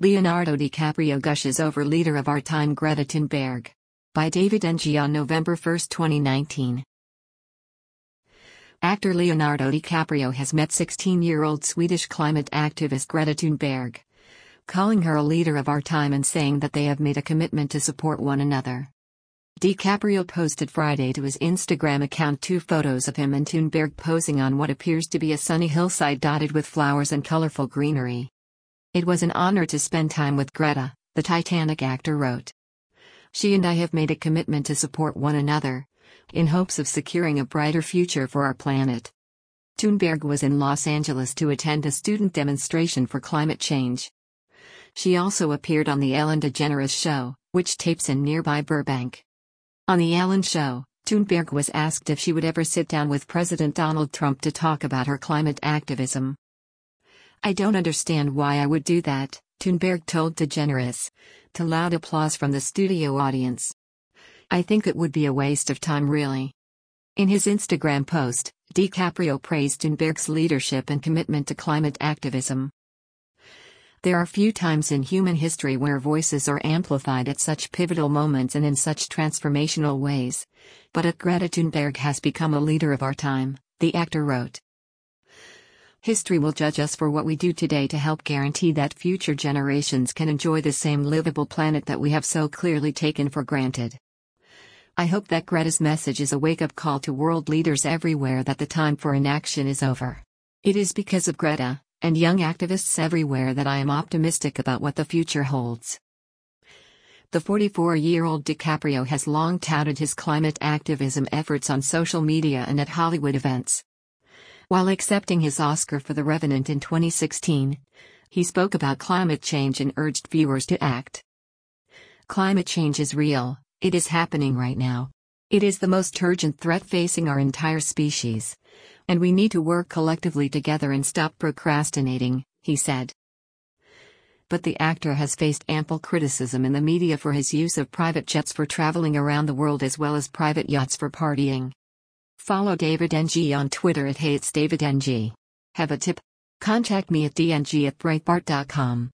Leonardo DiCaprio gushes over leader of our time Greta Thunberg. By David Ng on November 1, 2019. Actor Leonardo DiCaprio has met 16-year-old Swedish climate activist Greta Thunberg, calling her a leader of our time and saying that they have made a commitment to support one another. DiCaprio posted Friday to his Instagram account 2 photos of him and Thunberg posing on what appears to be a sunny hillside dotted with flowers and colorful greenery. "It was an honor to spend time with Greta," the Titanic actor wrote. "She and I have made a commitment to support one another, in hopes of securing a brighter future for our planet." Thunberg was in Los Angeles to attend a student demonstration for climate change. She also appeared on The Ellen DeGeneres Show, which tapes in nearby Burbank. On The Ellen Show, Thunberg was asked if she would ever sit down with President Donald Trump to talk about her climate activism. "I don't understand why I would do that," Thunberg told DeGeneres, to loud applause from the studio audience. "I think it would be a waste of time, really." In his Instagram post, DiCaprio praised Thunberg's leadership and commitment to climate activism. "There are few times in human history where voices are amplified at such pivotal moments and in such transformational ways. But Greta Thunberg has become a leader of our time," the actor wrote. "History will judge us for what we do today to help guarantee that future generations can enjoy the same livable planet that we have so clearly taken for granted. I hope that Greta's message is a wake-up call to world leaders everywhere that the time for inaction is over. It is because of Greta and young activists everywhere that I am optimistic about what the future holds." The 44-year-old DiCaprio has long touted his climate activism efforts on social media and at Hollywood events. While accepting his Oscar for The Revenant in 2016, he spoke about climate change and urged viewers to act. "Climate change is real, it is happening right now. It is the most urgent threat facing our entire species. And we need to work collectively together and stop procrastinating," he said. But the actor has faced ample criticism in the media for his use of private jets for traveling around the world as well as private yachts for partying. Follow David Ng on Twitter @HatesDavidNG. Have a tip? Contact me at dng@breitbart.com.